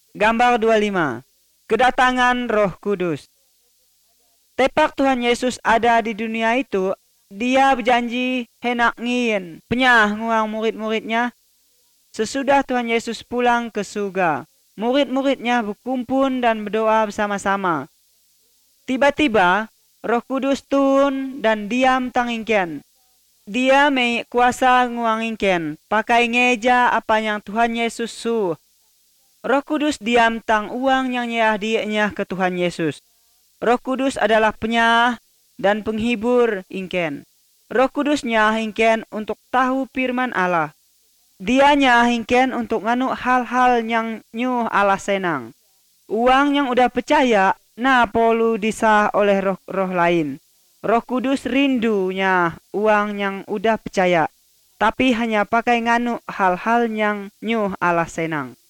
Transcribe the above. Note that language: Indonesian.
Gambar 25. Kedatangan Roh Kudus. Tepak Tuhan Yesus ada di dunia itu, dia berjanji hendak ngin penyah nguang murid-muridnya. Sesudah Tuhan Yesus pulang ke surga, murid-muridnya berkumpul dan berdoa bersama-sama. Tiba-tiba Roh Kudus turun dan diam tangingken. Dia mai kuasa nguangingken, pakai ngeja apa yang Tuhan Yesus suruh. Roh Kudus diam tang uang yang nyerah dianya ke Tuhan Yesus. Roh Kudus adalah penyah dan penghibur ingken. Roh Kudus nyah ingken untuk tahu firman Allah. Dia nyah ingken untuk nganu hal-hal yang nyuh Allah senang. Uang yang udah percaya, nah perlu disah oleh roh lain. Roh Kudus rindunya uang yang udah percaya, tapi hanya pakai nganu hal-hal yang nyuh Allah senang.